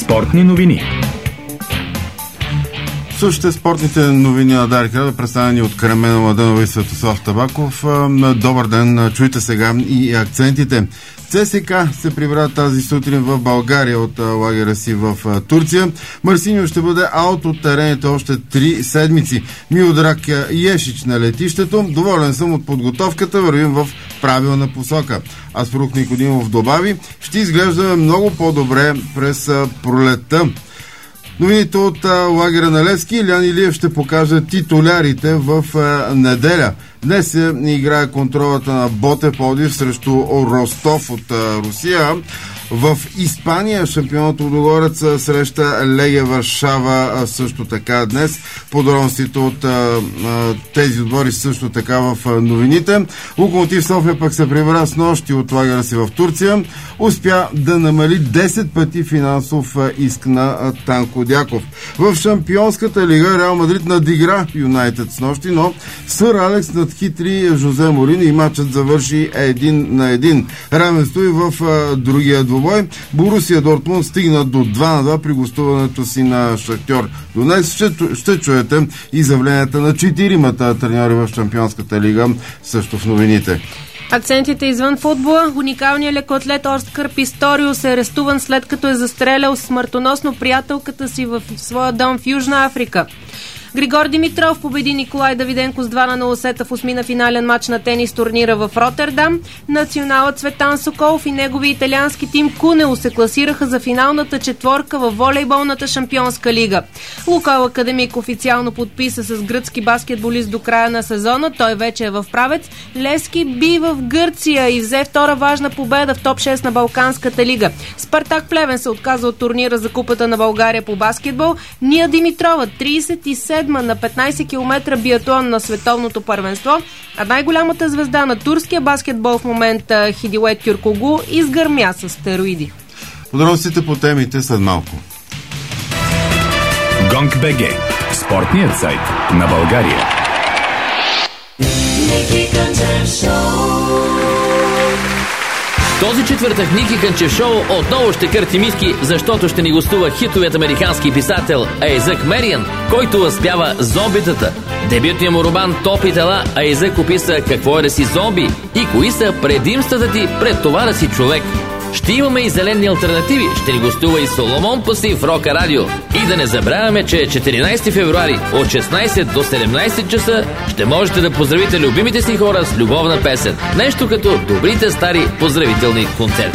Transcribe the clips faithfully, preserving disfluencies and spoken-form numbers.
Спортни новини. Същите спортните новини на Дарик Радио, представени от Кремена Младенова и Светослав Табаков. Добър ден, чуйте сега и акцентите. ЦСКА се прибра тази сутрин в България от лагера си в Турция. Марсиньо ще бъде аут от терените още три седмици. Милдраг Ешич на летището. Доволен съм от подготовката, вървим в правилна посока. Аспарух Никодимов добави: ще изглежда много по-добре през пролетта. Новините от а, лагера на Левски. Илиян Илиев ще покаже титулярите в а, неделя. Днес се играе контролата на Ботев Пловдив срещу Ростов от а, Русия. В Испания шампионът Лудогорец среща Легия Варшава също така днес. Подробностите от а, а, тези отбори също така в а, новините. Локомотив София пък се прибра с нощи от лагера си в Турция. Успя да намали десет пъти финансов а, иск на а, Танко Дяков. В Шампионската лига Реал Мадрид надигра Юнайтед с нощи, но сър Алекс надхитри Жозе Морин и матчът завърши един на един. Равенство и в а, другия двубой. Борусия Дортмунд стигна до два на два при гостуването си на Шахтьор Донецк. Ще, ще чуете изявленията на четиримата треньори в Шампионската лига също в новините. Акцентите извън футбола. Уникалният лекоатлет Оскар Писториус е арестуван след като е застрелял смъртоносно приятелката си в своя дом в Южна Африка. Григор Димитров победи Николай Давиденко с два на нула сета в осмина финален матч на тенис турнира в Ротердам. Националът Цветан Соколов и негови италиански тим Кунео се класираха за финалната четворка във волейболната шампионска лига. Лукал Академик официално подписа с гръцки баскетболист до края на сезона. Той вече е в правец. Левски би в Гърция и взе втора важна победа в топ шест на Балканската лига. Спартак Плевен се отказа от турнира за Купата на България по баскетбол. Ния Димитрова тридесет и седма на петнайсет километра биатлон на световното първенство, а най-голямата звезда на турския баскетбол в момента Хидилет Тюркогу изгърмя с стероиди. Подробностите по темите след малко. Гонг.бг. Спортният сайт на България. Този четвъртък Ники Кънчев Шоу отново ще кърти мивки, защото ще ни гостува хитовият американски писател Айзък Мериан, който възпява зомбитата. Дебютният му роман Топ и тела Айзък описа какво е да си зомби и кои са предимствата ти пред това да си човек. Ще имаме и зелени алтернативи. Ще ни гостува и Соломон Паси в Рока Радио. И да не забравяме, че четиринайсети февруари от шестнайсет до седемнайсет часа ще можете да поздравите любимите си хора с любовна песен. Нещо като добрите стари поздравителни концерти.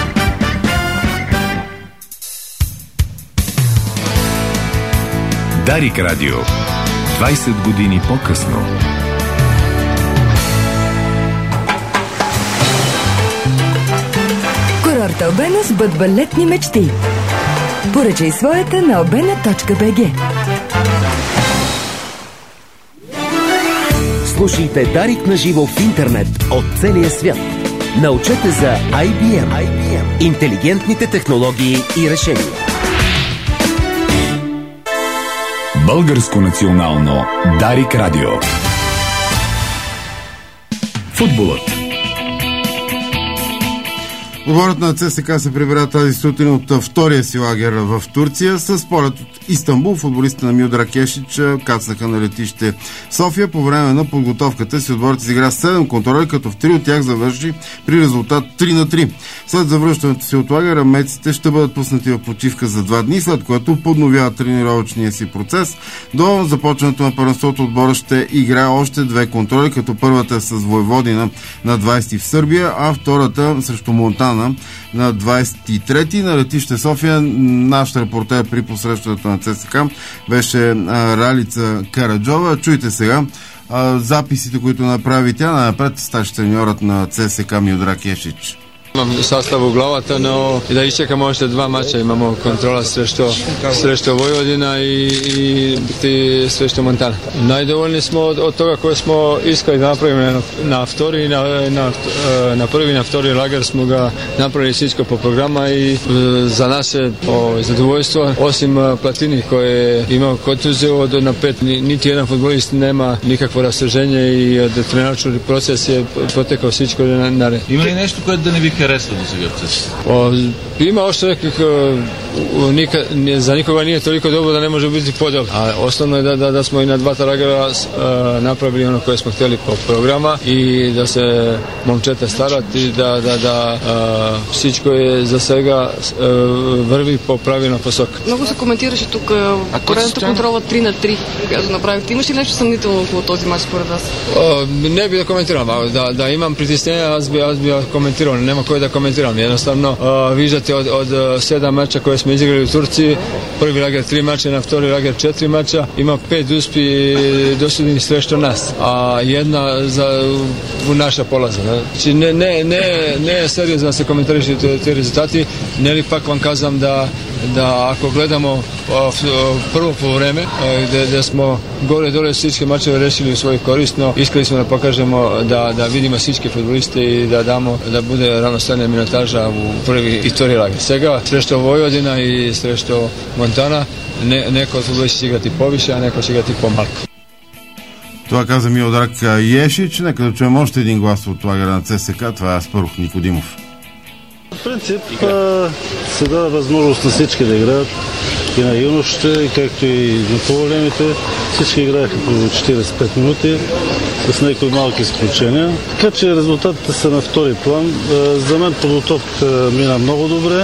Дарик Радио. двайсет години по-късно. Курорт Албена с бъдбалетни мечти. Поръчай своята на албена точка би джи. Слушайте Дарик на живо в интернет от целия свят. Научете за ай би ем, ай би ем. Интелигентните технологии и решения. Българско национално Дарик Радио. Футболът. Отборът на ЦСКА се прибира тази сутрин от втория си лагер в Турция. С полет от Истанбул футболистите на Милдраг Ешич кацнаха на летище София. По време на подготовката си отборът изигра седем контроли, като в три от тях завърши при резултат три на три. След завръщането си от лагера, меците ще бъдат пуснати в почивка за два дни, след което подновяват тренировъчния си процес. До започването на първенството отбора ще играе още две контроли, като първата е с Войводина на двайсети в Сърбия, а втората срещу Монтана на двайсет и трети на летище София. Наш репортер при посрещането на ЦСКА беше а, Ралица Караджова. Чуйте сега а, записите, които направи тя. Напред старши треньорът на ЦСКА Милдраг Ешич. Imam sastav u glavata, no i da iščekamo ošte dva mača, imamo kontrola sve što, sve što Vojvodina i, i ti sve što Montana. Najdovoljni smo od, od toga koje smo iskali da napravimo na, na vtori, na, na, na prvi na vtori lager smo ga napravili всичко po programa i za naše o, zadovoljstvo, osim Platini koje je imao kontuziju od na pet, niti jedan futbolist nema nikakvo rasteženje i da trenačni proces je protekao всичко na, na red. Има ли нещо, което да не ви харесва до сега? O, ima ošto nekih nikad, za nikoga nije toliko dobro da ne može biti podobno. A osnovno je da, da, da smo i na dva lagera uh, napravili ono koje smo htjeli po programa i da se momčeta starati, da, da, da uh, всичко е за сега uh, върви по правилна посока. Много се коментираше тук поредната контрола три на три, която направихте. Имаш ли нещо съмнително около този мач според вас? Uh, не би да коментирам. Да, да имам притеснение, аз би, аз би коментирал. Няма кой да коментирам. Едноставно uh, виждате от, от седем мача, koje smo izigrali u Turciji, prvi lager tri mača, na vtori lager četiri mača, ima pet uspji dosljednih srešta nas, a jedna za u naša polaza. Ne? Znači ne, ne, ne, ne je seriozno da se komentarišu te, te rezultati, ne li pak vam kazam da, da ako gledamo prvo po vreme, gde, gde smo gore dole всички mačeve rešili u svoj korist, no iskreni smo da pokažemo da, da vidimo всички futboliste i da damo da bude ravnostavna minutaža u prvi i vtori lager. Сега срещу Vojvodina и срещу Монтана, не, neko от футболисти ще играти повише, а neko ще играти по-малко. Това каза Милодраг Ешич. Нека да чуем още един глас от лагера на ЦСКА. Това е Аспарух Никодимов. В принцип се дава възможност на всички да играят, и на юношите, както и на по-големите. Всички играеха по четиридесет и пет минути, с някои малки изключения. Така че резултатите са на втори план. За мен подготовката мина много добре.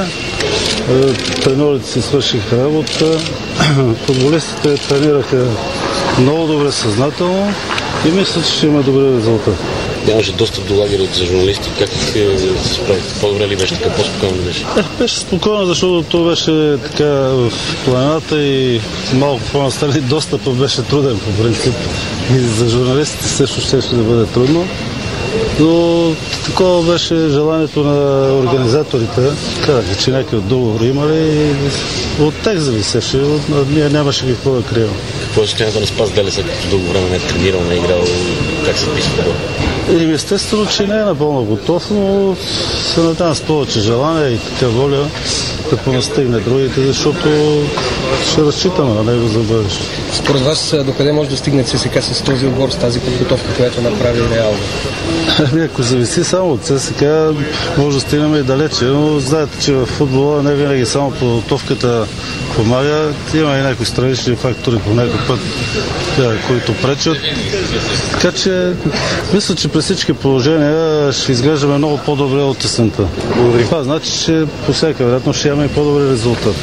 Треньорите си свършиха работа. Футболистите тренираха много добре съзнателно и мисля, че ще има добри резултати. Нямаше достъп до лагера за журналисти. Как се справите? По-добре ли беше така? По-спокойно беше? Е, беше спокойно, защото то беше така в планината и малко по-настрани. Достъпът беше труден по принцип. И за журналистите също ще да бъде трудно. Но такова беше желанието на организаторите. Казаха, че някакви от договори имали и от тях зависеше. Ние нямаше какво да крием. Какво е състоянието на Спас Белеса, като дълго време не е тренирал, не е играл? Как се писа това? И естествено, че не е напълно готов, но се надявам с повече желание и така воля да понастигне другите, защото ще разчитаме на него за бъдеще. Според вас, докъде може да стигне ЦСКА с този отбор, с тази подготовка, която направи реално? Ами, ако зависи само от ЦСКА, може да стигнем и далече, но знаете, че в футбола не винаги само подготовката помага. Има и някои странични фактори по някой път, които пречат. Така че, мисля, че при всички положения ще изглеждаме много по-добре от есента. Това значи, че по всяка вероятност ще имаме и по-добри резултати.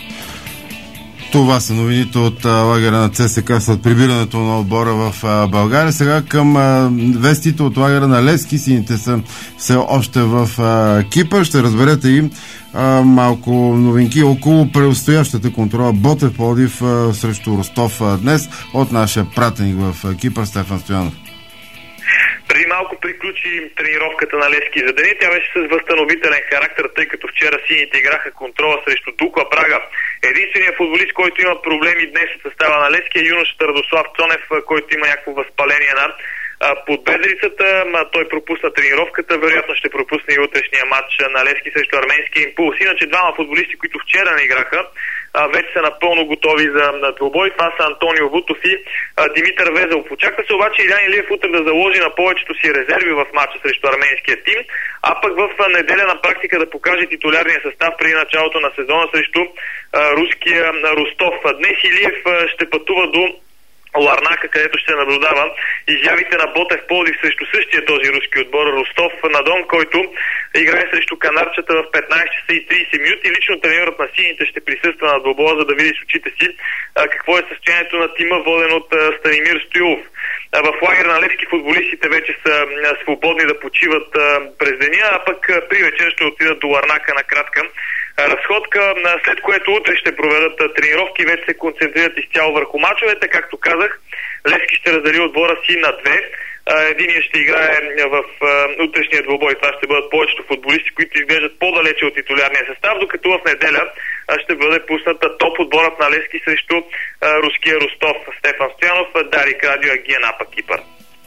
Това са новините от а, лагера на ЦСКА след прибирането на отбора в а, България. Сега към а, вестите от лагера на Левски. Сините са все още в а, Кипър. Ще разберете и а, малко новинки около предстоящата контрола Ботев Пловдив а, срещу Ростов а, днес от нашия пратеник в а, Кипър Стефан Стоянов. Преди малко приключи тренировката на Левски за деня. Тя беше с възстановителен характер, тъй като вчера сините играха контрола срещу Дукла Прага. Единственият футболист, който има проблеми днес от състава на Левски, е юношата Радослав Цонев, който има някакво възпаление на подбедрицата. Той пропусна тренировката, вероятно ще пропусне и утрешния матч на Левски срещу Арменския Импулс. Иначе двама футболисти, които вчера не играха, вече са напълно готови за двубой. Това са Антонио Вутов и Димитър Везел. Очаква се обаче Илян Илиев утре да заложи на повечето си резерви в матча срещу арменския тим, а пък в неделя на практика да покаже титулярния състав преди началото на сезона срещу руския Ростов. Днес Илиев ще пътува до Ларнака, където ще наблюдава изявите на Ботев Пловдив срещу същия този руски отбор Ростов на Дон, който играе срещу канарчета в петнайсет часа и трийсет минути. Лично треньорът на сините ще присъства на двубоя, за да види с очите си какво е състоянието на тима, воден от Станимир Стоилов. В лагер на Левски футболистите вече са свободни да почиват през деня, а пък при вечер ще отидат до Ларнака на кратка разходка, след което утре ще проведат тренировки, вече се концентрират изцяло върху мачовете. Както казах, Левски ще раздели отбора си на две. Единият ще играе в утрешния двубой. Това ще бъдат повечето футболисти, които изглеждат по-далече от титулярния състав, докато в неделя ще бъде пусната топ отборът на Левски срещу руския Ростов. Стефан Стоянов, Дарик Радио, Агиенапа, Кипър.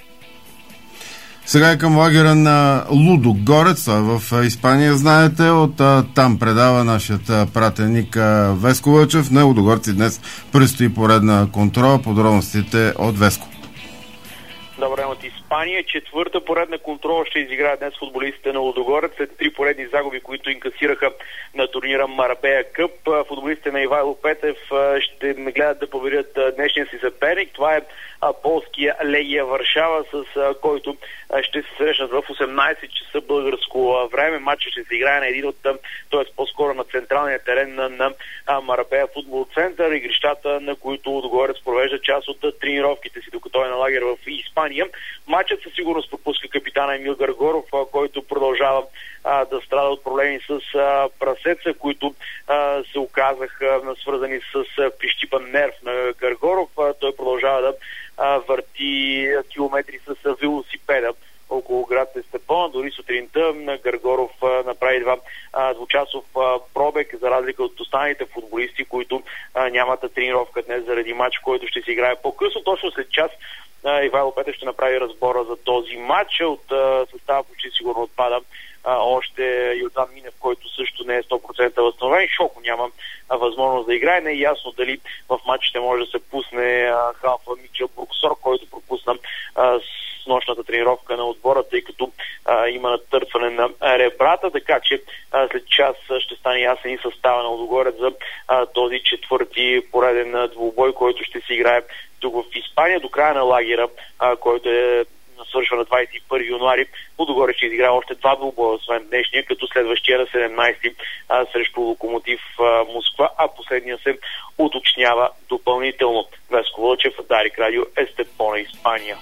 Сега е към лагера на Лудо Горец в Испания, знаете, от там предава нашият пратеник Веско Лъчев. На Лудогорци днес предстои поредна контрола. Подробностите от Веско. Добре, от Испания. Испания. Четвърта поредна контрола ще изиграят днес футболистите на Лудогорец след три поредни загуби, които инкасираха на турнира Марабея Къп. Футболистите на Ивайло Петев ще гледат да победят днешния си съперник. Това е полския Легия Варшава, с който ще се срещнат в осемнайсет часа българско време. Матчът ще се играе на един от, т.е. по-скоро на централния терен на, на Марабея футбол център, игрищата, на които Лудогорец провежда част от тренировките си, докато е на лагер в Испания. Матчът със сигурност пропуска капитана Емил Гаргоров, който продължава а, да страда от проблеми с а, прасеца, които а, се оказаха свързани с а, прищипан нерв на Гаргоров. А, той продължава да а, върти километри с а, велосипеда около град Степон. Дори сутринта Гаргоров а, направи два а, двучасов а, пробег, за разлика от останалите футболисти, които а, нямат тренировка днес заради матч, който ще се играе по-късно. Точно след час а, Ивайло Петев ще направи разбора за този матч. От а, състава почти сигурно отпада а, още Йордан Минев, който също не е сто процента възстановен. Шоко няма а, възможност да играе. Не е ясно дали в матчите може да се пусне а, халфа Мичел Бруксор, който пропусна а, с нощната тренировка на отбора, тъй като а, има натъртване на ребрата, така че а, след час ще стане ясен и състава на Лудогорец за а, този четвърти пореден двубой, който ще се играе тук в Испания. До края на лагера, а, който е свършва на двайсет и първи януари, Лудогорец ще изиграе още два двубоя, освен днешния, като следващия на седемнайсети а, срещу Локомотив а, Москва, а последния се уточнява допълнително. Веско Вълчев, Дарик Радио, Естепона, Испания.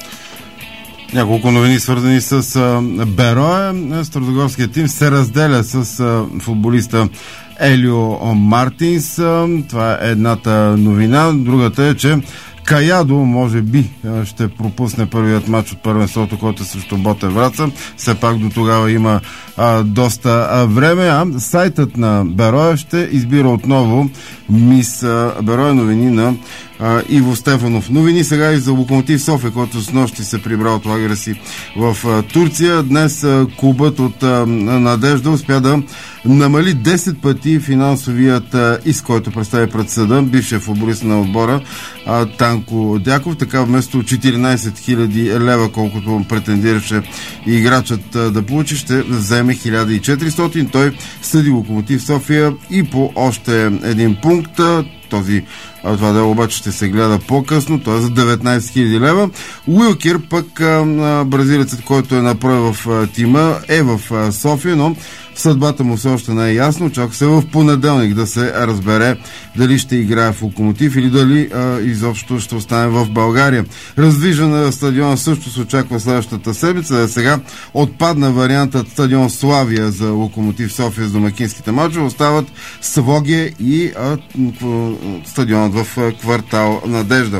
Няколко новини, свързани с а, Берое. Старозагорският тим се разделя с а, футболиста Елио Мартинс. А, това е едната новина. Другата е, че Каядо може би ще пропусне първият матч от първенството, който е срещу Ботев Враца. Все пак до тогава има а, доста а, време. А сайтът на Берое ще избира отново мис а, Берое. Новини на а, Иво Стефанов. Новини сега и за Локомотив София, който с нощи се прибра от лагера си в а, Турция. Днес а, клубът от а, Надежда успя да намали десет пъти финансовият а, иск, който представи пред съда бившия футболист на отбора а, Танко Дяков. Така вместо четиринайсет хиляди лева, колкото претендираше играчът а, да получи, ще вземе хиляда и четиристотин. Той съди Локомотив София и по още един пункт. Този това дело обаче ще се гледа по-късно, т.е. за деветнайсет хиляди лева. Уилкер, пък а, бразилецът, който е направил в а, тима, е в а, София, но съдбата му все още не е ясно. Чака се в понеделник да се разбере дали ще играе в Локомотив или дали а, изобщо ще остане в България. Раздвижа на стадиона също се очаква следващата седмица. Сега отпадна вариантът стадион Славия за Локомотив София с домакинските мачове. Остават Своге и а, стадионът в квартал Надежда.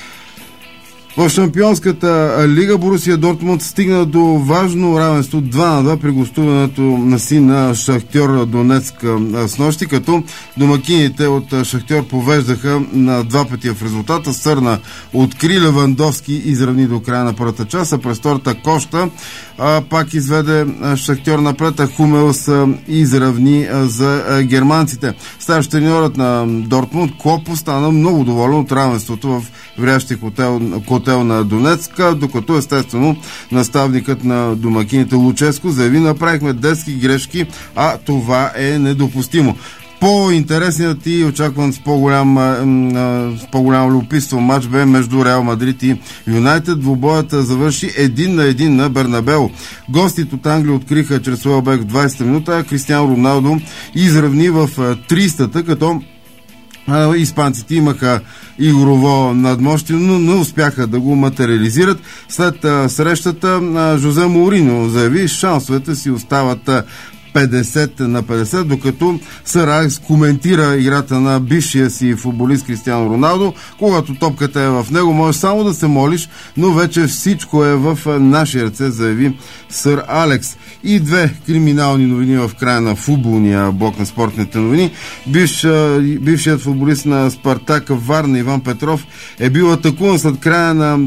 В Шампионската лига Борусия Дортмунд стигна до важно равенство два на два при гостуването на си на Шахтьор Донецк с нощи, като домакините от Шахтьор повеждаха на два пъти в резултата. Сърна откри, Левандовски изравни до края на първата част, а през втората Коща а, пак изведе Шахтьор напред, а Хумелс изравни а, за а, германците. Старши треньорът на Дортмунд Клоп остана много доволен от равенството в врящи хотел, хотел на Донецк, докато естествено наставникът на домакините Луческо заяви: направихме детски грешки, а това е недопустимо. По-интересният и очакван с по-голям, с по-голямо любопитство матч бе между Реал Мадрид и Юнайтед. Двубоят завърши един на един на Бернабео. Гостите от Англия откриха чрез Уелбек в двайсета минута, а Кристиано Роналдо изравни в трийсета, като испанците имаха игрово надмощие, но не успяха да го материализират. След а, срещата а, Жозе Моурино заяви: шансовете си остават а, петдесет на петдесет, докато сър Алекс коментира играта на бившия си футболист Кристиано Роналдо: когато топката е в него, можеш само да се молиш, но вече всичко е в наши ръце, заяви сър Алекс. И две криминални новини в края на футболния блок на спортните новини. Бивш, бившият футболист на Спартак Варна Иван Петров е бил атакуван след края на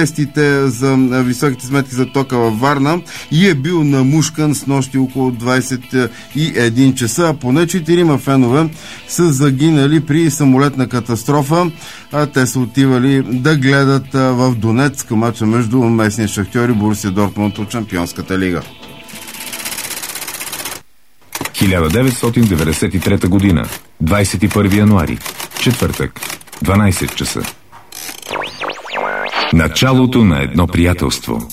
протестите за високите сметки за тока във Варна и е бил намушкан с нощи около двайсет двайсет и един часа. Поне четирима фенове са загинали при самолетна катастрофа. А те са отивали да гледат в Донецк мача между местния Шахтьор и Борусия Дортмунд от Шампионската лига. хиляда деветстотин деветдесет и трета година, двайсет и първи януари, четвъртък, дванайсет часа. Началото на едно приятелство.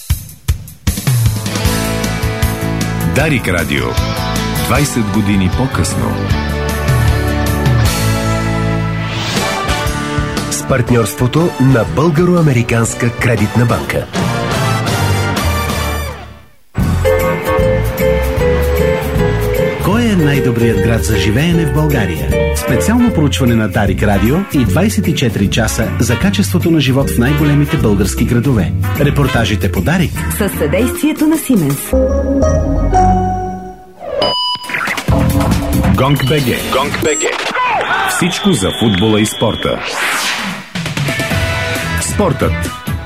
Дарик Радио. двайсет години по-късно. С партньорството на Българо-американска кредитна банка. Кой е най-добрият град за живеене в България? Специално проучване на Дарик Радио и двайсет и четири часа за качеството на живот в най-големите български градове. Репортажите по Дарик със съдействието на Сименс. Гонг БГ. Гонг БГ. Всичко за футбола и спорта. Спортът.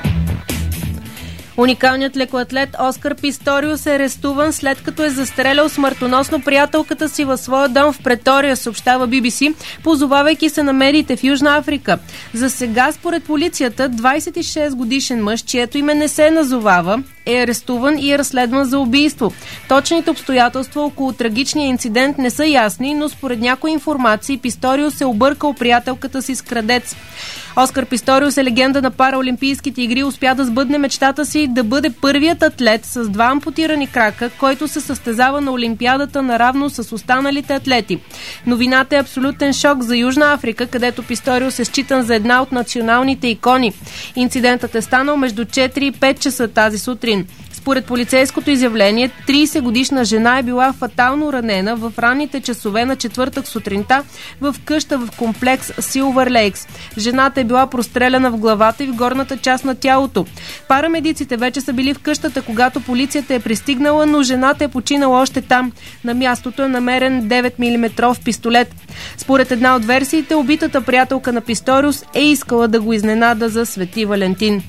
Уникалният лекоатлет Оскар Писториус е арестуван след като е застрелял смъртоносно приятелката си в своя дом в Претория, съобщава Би Би Си, позовавайки се на медиите в Южна Африка. За сега, според полицията, двайсет и шест годишен мъж, чието име не се назовава, е арестуван и е разследван за убийство. Точните обстоятелства около трагичния инцидент не са ясни, но според някои информации Писториус е объркал приятелката си с крадец. Оскар Писториус е легенда на параолимпийските игри, успя да сбъдне мечтата си да бъде първият атлет с два ампутирани крака, който се състезава на Олимпиадата наравно с останалите атлети. Новината е абсолютен шок за Южна Африка, където Писториус е считан за една от националните икони. Инцидентът е станал между четири и пет часа тази сутрин. Според полицейското изявление, трийсет годишна жена е била фатално ранена в ранните часове на четвъртък сутринта в къща в комплекс Силвър Лейкс. Жената е била простреляна в главата и в горната част на тялото. Парамедиците вече са били в къщата, когато полицията е пристигнала, но жената е починала още там. На мястото е намерен девет милиметров пистолет. Според една от версиите, убитата приятелка на Писториус е искала да го изненада за Свети Валентин.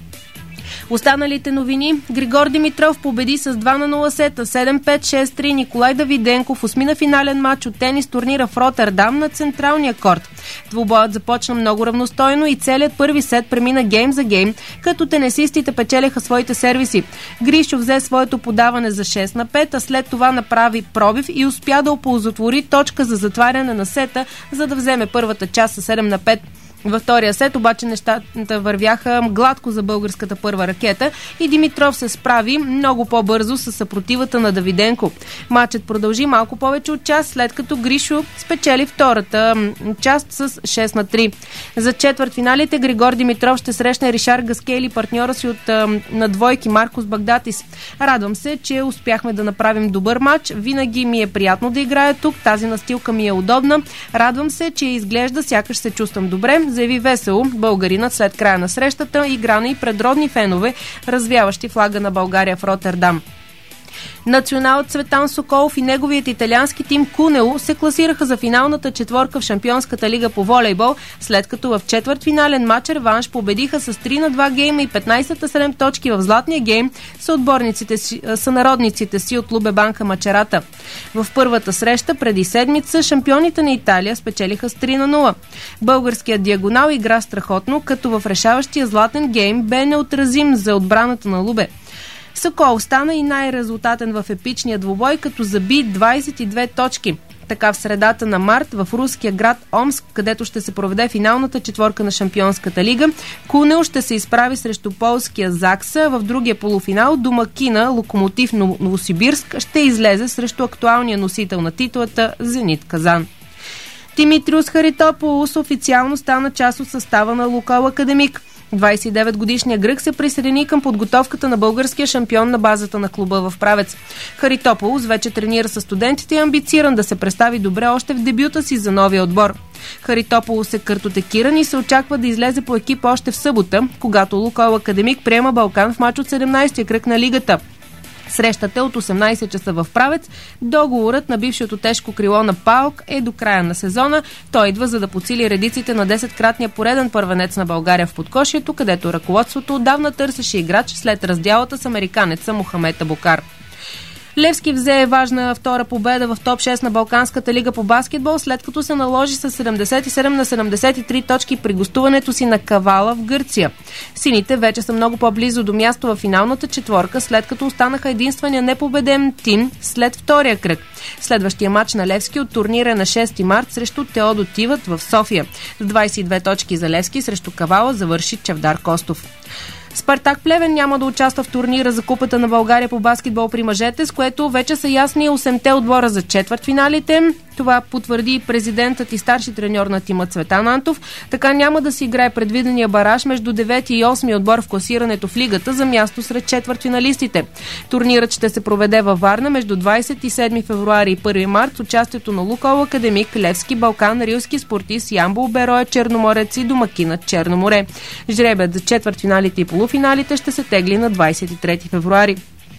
Останалите новини: Григор Димитров победи с два на нула сета, седем пет шест три Николай Давиденков, осми финален матч от тенис турнира в Роттердам на централния корт. Двубоят започна много равностойно и целият първи сет премина гейм за гейм, като тенисистите печелеха своите сервиси. Гришо взе своето подаване за шест на пет, а след това направи пробив и успя да оползотвори точка за затваряне на сета, за да вземе първата част с седем на пет. Във втория сет обаче нещата вървяха гладко за българската първа ракета и Димитров се справи много по-бързо с съпротивата на Давиденко. Матчът продължи малко повече от час, след като Гришо спечели втората част с шест на три. За четвъртфиналите Григор Димитров ще срещне Ришар Гаскел и партньора си от на двойки Маркос Багдатис. Радвам се, че успяхме да направим добър матч. Винаги ми е приятно да играя тук. Тази настилка ми е удобна. Радвам се, че изглежда сякаш се чувствам добре, заяви весело българинът след края на срещата, играна и пред родни фенове, развяващи флага на България в Роттердам. Националът Цветан Соколов и неговият италиански тим Кунео се класираха за финалната четворка в Шампионската лига по волейбол, след като в четвъртфинален матч реванш победиха с три на два гейма и петнайсет на седем точки в златния гейм са отборниците си, сънародниците си от Лубе Банка Мачерата. В първата среща преди седмица шампионите на Италия спечелиха с три на нула. Българският диагонал игра страхотно, като в решаващия златен гейм бе неотразим за отбраната на Лубе. Сокол стана и най-резултатен в епичния двубой, като заби двайсет и две точки. Така в средата на март в руския град Омск, където ще се проведе финалната четворка на Шампионската лига, Кунео ще се изправи срещу полския Закса. В другия полуфинал домакина Локомотив Новосибирск ще излезе срещу актуалния носител на титулата Зенит Казан. Димитриус Харитополус официално стана част от състава на Лукойл Академик. двайсет и девет годишният грък се присъедини към подготовката на българския шампион на базата на клуба в Правец. Харитополус вече тренира със студентите и е амбициран да се представи добре още в дебюта си за новия отбор. Харитополус е картотекиран и се очаква да излезе по екипа още в събота, когато Лукойл Академик приема Балкан в мач от седемнайсетия кръг на лигата. Срещата от осемнайсет часа в Правец. Договорът на бившото тежко крило на ПАОК е до края на сезона. Той идва за да подсили редиците на десеткратния пореден първенец на България в Подкошието, където ръководството отдавна търсеше играч след раздялата с американеца Мохамед Абукар. Левски взе важна втора победа в топ шест на Балканската лига по баскетбол, след като се наложи с седемдесет и седем на седемдесет и три точки при гостуването си на Кавала в Гърция. Сините вече са много по-близо до място в финалната четворка, след като останаха единствения непобеден тим след втория кръг. Следващия матч на Левски от турнира на шести март срещу Теодо Тивът в София. С двадесет и две точки за Левски срещу Кавала завърши Чавдар Костов. Спартак Плевен няма да участва в турнира за Купата на България по баскетбол при мъжете, с което вече са ясни осемте отбора за четвъртфиналите. Това потвърди президентът и старши треньор на тима Цветан Антов. Така няма да си играе предвидения бараж между девети и осми отбор в класирането в лигата за място сред четвъртфиналистите. Турнирът ще се проведе във Варна между двадесет и седми февруари и първи март с участието на Лукойл Академик, Левски, Балкан, Рилски, Спортист, Ямбол, Бероя, Черноморец и домакинът Черно море. Жребият за четвъртфиналите и полуфиналите ще се тегли на двадесет и трети февруари.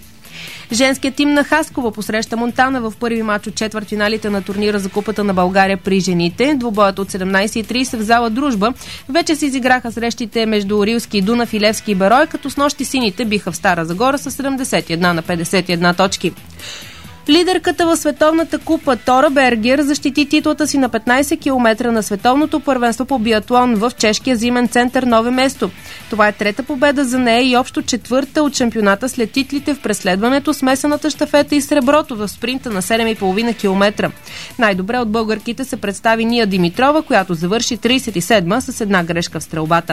Женският тим на Хасково посреща Монтана в първи матч от четвъртфиналите на турнира за Купата на България при жените. Двубоят от седемнадесет и тридесет в зала Дружба вече се изиграха срещите между Рилски, Дунав и Левски и Берой, като снощи сините биха в Стара Загора с седемдесет и една на петдесет и една точки. Лидерката в Световната купа Тора Бергер защити титлата си на петнадесет километра на Световното първенство по биатлон в чешкия зимен център Нове место. Това е трета победа за нея и общо четвърта от шампионата след титлите в преследването, смесената щафета и среброто в спринта на седем и половина километра. Най-добре от българките се представи Ния Димитрова, която завърши тридесет и седма с една грешка в стрелбата.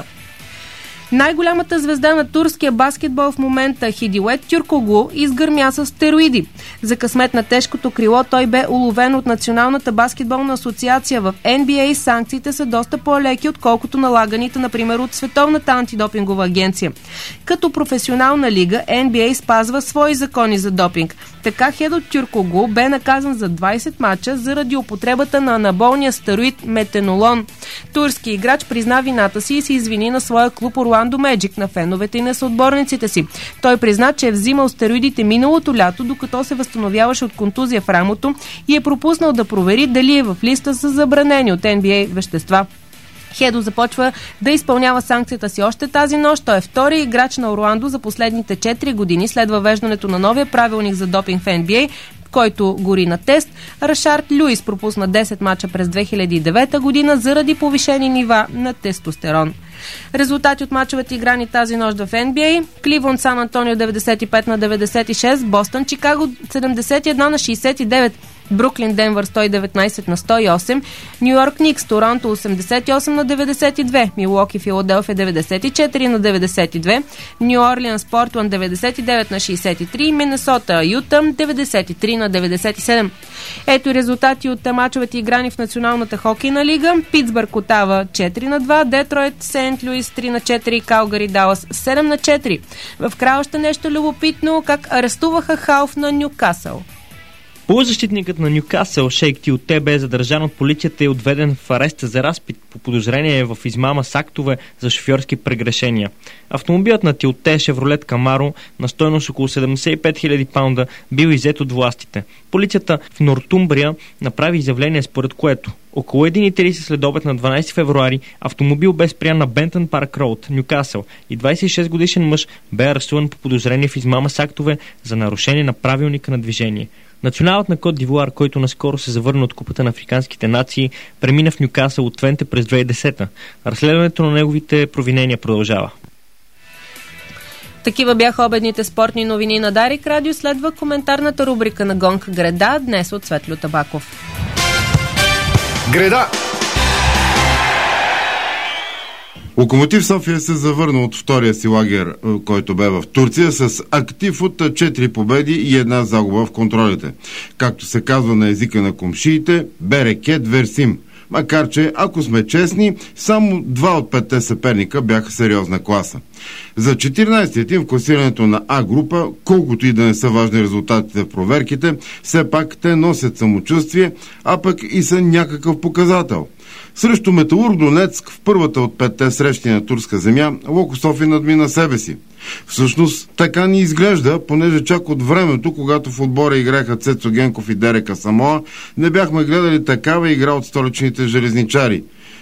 Най-голямата звезда на турския баскетбол в момента Хидилет Тюркоглу изгърмя с стероиди. За късмет на тежкото крило той бе уловен от Националната баскетболна асоциация. В Н Б А санкциите са доста по-леки, отколкото налаганите, например, от Световната антидопингова агенция. Като професионална лига, Н Б А спазва свои закони за допинг. Така Хедо Тюркоглу бе наказан за двадесет мача заради употребата на анаболния стероид метенолон. Турски играч призна вината си и се извини на своя клуб Орландо Меджик, на феновете и на съотборниците си. Той призна, че е взимал стероидите миналото лято, докато се възстановяваше от контузия в рамото и е пропуснал да провери дали е в листа с забранени от Н Б А вещества. Хедо започва да изпълнява санкцията си още тази нощ. Той е втори играч на Орландо за последните четири години след въвеждането на новия правилник за допинг в Н Б А, който гори на тест. Рашард Люис пропусна десет мача през две хиляди и девета година заради повишени нива на тестостерон. Резултати от мачовете играни тази нощ в Н Б А: Кливланд Сан Антонио деветдесет и пет на деветдесет и шест, Бостън Чикаго седемдесет и едно на шейсет и девет, Бруклин Денвър сто и деветнадесет на сто и осем, Ню Йорк Никс Торонто осемдесет и осем на деветдесет и две, Милуоки Филаделфия деветдесет и четири на деветдесет и две, Ню Орлианс Портланд деветдесет и девет на шейсет и три, Минесота Юта деветдесет и три на деветдесет и седем. Ето и резултати от мачовете играни в Националната хокейна лига: Питсбърг Отава четири на два, Детройт Сент Луис три на четири, Калгари Далас седем на четири. В края още нещо любопитно, как арестуваха Халф на Нюкасъл. Полузащитникът на Нюкасъл Шейк Тиоте бе задържан от полицията и отведен в арест за разпит по подозрение в измама с актове за шофьорски прегрешения. Автомобилът на Тиоте, Шевролет Камаро, на стойност около седемдесет и пет хиляди паунда, бил иззет от властите. Полицията в Нортумбрия направи изявление, според което около едно и тридесет след обед на дванадесети февруари автомобил бе спрян на Бентън Парк Роуд, Нюкасъл, и двадесет и шест годишен мъж бе арестуван по подозрение в измама с актове за нарушение на правилника на движение. Националът на Кот д'Ивуар, който наскоро се завърна от Купата на африканските нации, премина в Нюкасъл от Твенте през две хиляди и десета. Разследването на неговите провинения продължава. Такива бяха обедните спортни новини на Дарик Радио. Следва коментарната рубрика на Гонг Греда, днес от Светло Табаков. Греда! Локомотив София се завърна от втория си лагер, който бе в Турция, с актив от четири победи и една загуба в контролите. Както се казва на езика на комшиите, берекет версим. Макар че, ако сме честни, само два от петте съперника бяха сериозна класа. За четиринадесетия тим в класирането на А група, колкото и да не са важни резултатите в проверките, все пак те носят самочувствие, а пък и са някакъв показател. Срещу Металург Донецк в първата от петте срещи на турска земя, Локо София надмина себе си. Всъщност така ни изглежда, понеже чак от времето, когато в отбора играха Цецо Генков и Дерека Самоа, не бяхме гледали такава игра от столичните железничари.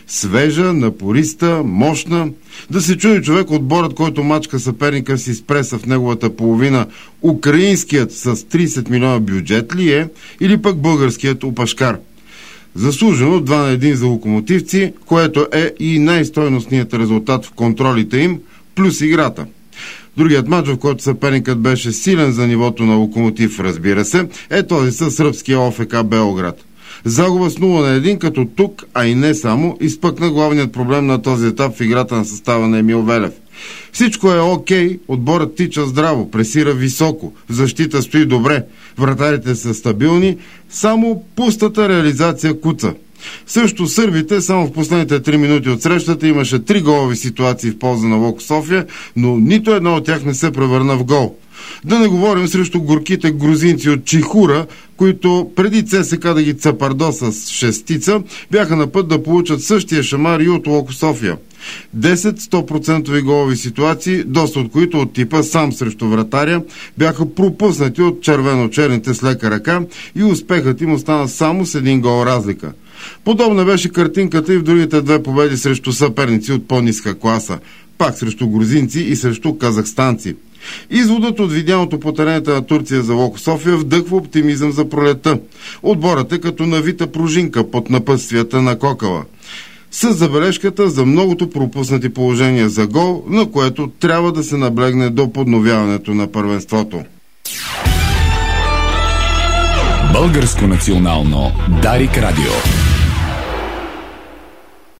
Свежа, напориста, мощна. Да се чуди човек отборът, който мачка съперника си с преса в неговата половина, украинският с трийсет милиона бюджет ли е, или пък българският опашкар. Заслужено два на един за локомотивци, което е и най-стойностният резултат в контролите им, плюс играта. Другият мач, в който съперникът беше силен за нивото на Локомотив, разбира се, е този със сръбския ОФК Белград. Загуба с нула на един, като тук, а и не само, изпъкна главният проблем на този етап в играта на състава на Емил Велев. Всичко е окей, отборът тича здраво, пресира високо, в защита стои добре, вратарите са стабилни, само пустата реализация куца. Също сърбите, само в последните три минути от срещата имаше три голови ситуации в полза на Локо София, но нито една от тях не се превърна в гол. Да не говорим срещу горките грузинци от Чихура, които преди ЦСКА да ги цапардоса с шестица, бяха на път да получат същия шамар и от Локо София. десет сто процента голови ситуации, доста от които от типа сам срещу вратаря, бяха пропуснати от червено-черните с лека ръка и успехът им остана само с един гол разлика. Подобна беше картинката и в другите две победи срещу съперници от по-ниска класа, пак срещу грузинци и срещу казахстанци. Изводът от видяното по терената на Турция за Локо София вдъхва оптимизъм за пролетта. Отборът е като навита пружинка под напътствията на кокала. С забележката за многото пропуснати положения за гол, на което трябва да се наблегне до подновяването на първенството. Българско национално Дарик Радио.